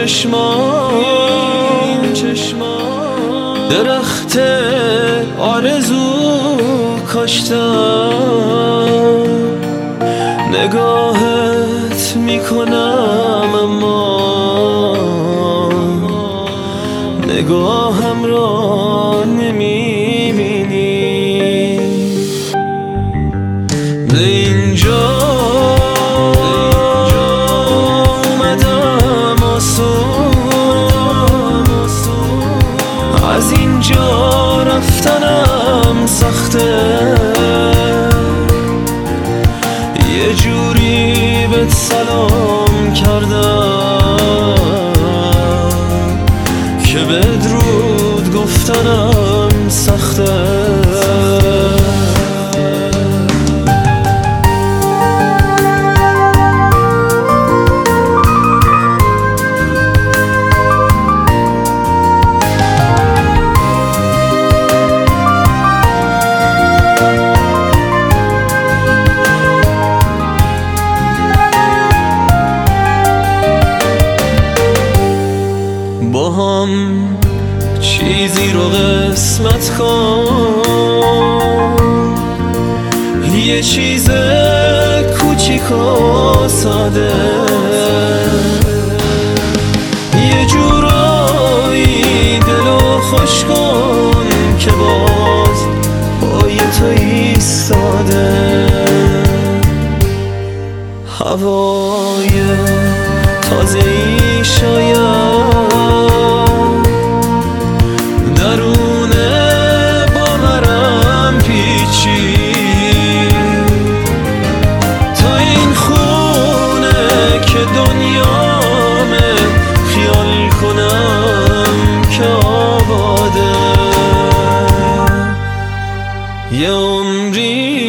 چشمان درخت آرزو کاشتم، نگاهت میکنم اما نگاهم را نمیبینی. به اینجا اومدم آسون، از اینجا رفتنم سخته، یه جوری بهت سلام کردم که بدرود گفتنم سخته. با هم چیزی رو قسمت کن، یه چیز کوچیک و ساده، یه جورایی دلو خوش کن که باز پای تو ایستاده. هوای تازه‌ای شاید درون باورم پیچید، تا این خونه که دنیامه خیال کنم که آباده. یه عمری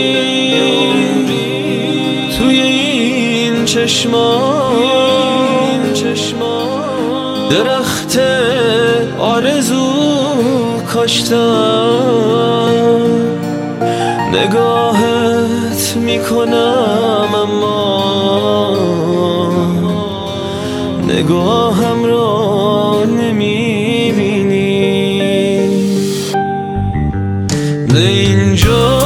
توی این چشمان درخت آرزو کاشتم، نگاهت میکنم اما نگاهم را نمیبینی. به اینجا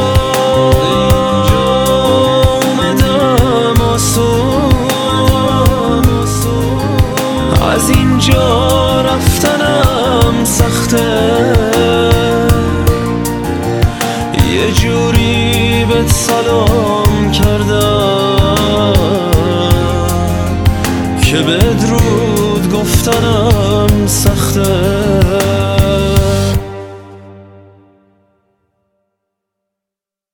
اومدم آسون، از اینجا رفتنم سخته، یه جوری بهت سلام کردم که بدرود گفتنم سخته.